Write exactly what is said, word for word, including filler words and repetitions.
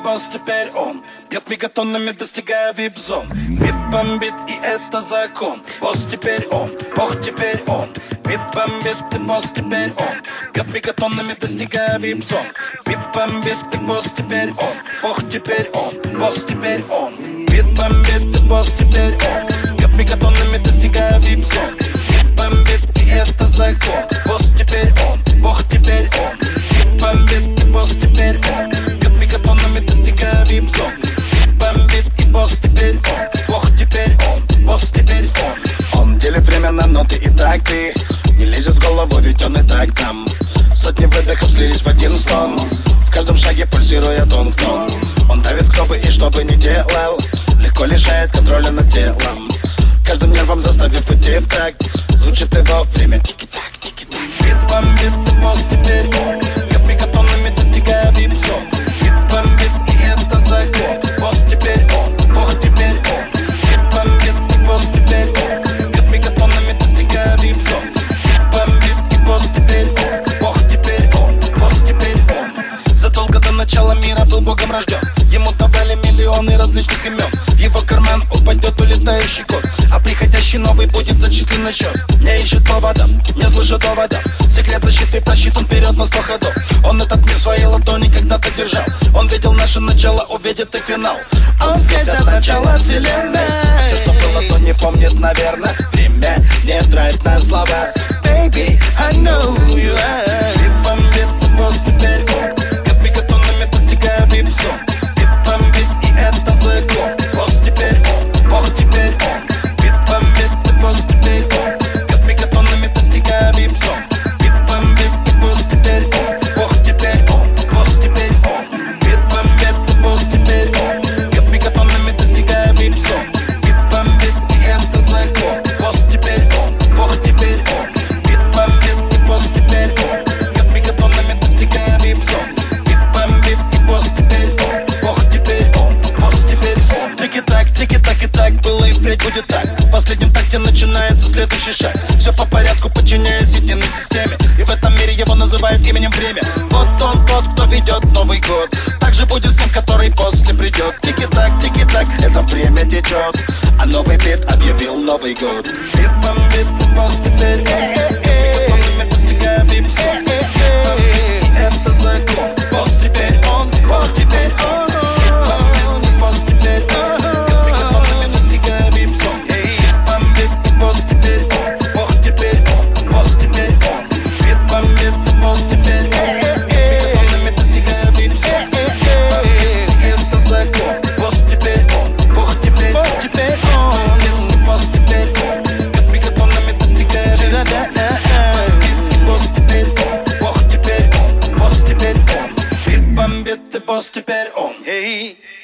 босс, теперь он бьет мегатоннами, достигая вип-зон. Бит бомбит, и это закон. Босс теперь он, бог теперь он. Бит бомбит, и босс теперь он бьет мегатоннами, достигая вип-зон. Бит бомбит, и босс теперь он, бог теперь он, босс теперь он. Бит бомбит, и босс теперь он бьет мегатоннами, достигая вип-зон. Бит бомбит, и это закон. Босс теперь он, бог теперь он. Бит бомбит, и босс теперь он бьет мегатоннами, достигая вип-зон. Бит бомбит, и босс теперь он, бог теперь он, босс теперь он. Он делит время на ноты и такты. Не лезет в голову, ведь он и так там. Сотни выдохов слились в один стон. В каждом шаге пульсируя тон в тон. Он давит, кто бы и что бы ни делал. Легко лишает контроля над телом, каждым нервом заставив идти в такт. Звучит его время тики-так, тики-так. Бит бомбит, и босс теперь он бьет мегатоннами, достигая вип-зон. Бит бомбит, и это закон. Босс теперь он, бог теперь он. Бит бомбит, и босс теперь он бьет мегатоннами, достигая вип-зон. Бит бомбит, и босс теперь он, бог теперь он, босс теперь он. Задолго до начала мира был богом рожден. Ему давали миллионы различных имен. В его карман упадет улетающий код, а приходящий новый будет зачислен на счет. Не ищет поводов, не слышит доводов. Секрет защиты просчитан вперед на сто ходов. Он этот мир в своей ладони когда-то держал. Он видел наше начало, увидит и финал. Он здесь от начала вселенной. А все, что было, то не помнит, наверное. Время не тратит на слова. Baby, I know you are. Бит бомбит, и босс теперь он бьет мегатоннами, достигая вип-зон. Бит бомбит, и это закон. Босс теперь он, бог теперь он. Бит бомбит, и босс теперь он бьет мегатоннами, достигая вип-зон. Бит бомбит, и босс теперь он, бог теперь он, босс теперь он. Бит бомбит, и босс теперь он бьет мегатоннами, достигая вип-зон. Бит бомбит, и это закон. Босс теперь он, бог теперь он. Бит бомбит, и босс теперь он бьет мегатоннами, достигая вип-зон. Бит бомбит, и босс теперь он, бог теперь он, босс теперь он. Тики-так, тики-так и так было и впредь будет так. В последнем такте начинается следующий шаг. Все по порядку, подчиняясь единой системе. И в этом мире его называют именем время. Вот он тот, кто ведет Новый год. Так же будет с тем, который после придет. Тики-так, тики-так, это время течет, а новый бит объявил Новый год. Бит бомбит, и босс теперь он мегатоннами, достигая вип-зон. Бит бомбит, и это закон. Босс теперь он, бог теперь он. Бит бомбит, и босс теперь он бьет мегатоннами, достигая вип-зон. Бит бомбит, и босс теперь он, бог теперь он, босс теперь он. Бит бомбит, и босс теперь он бьет мегатоннами, достигая вип-зон. Бит бомбит, и это закон. Босс теперь он, бог теперь он. Теперь он, и босс теперь он бьет мегатоннами, достигая вип-зон. Бит бомбит, и босс теперь он, бог теперь он, босс теперь он. Бит бомбит, и босс теперь он.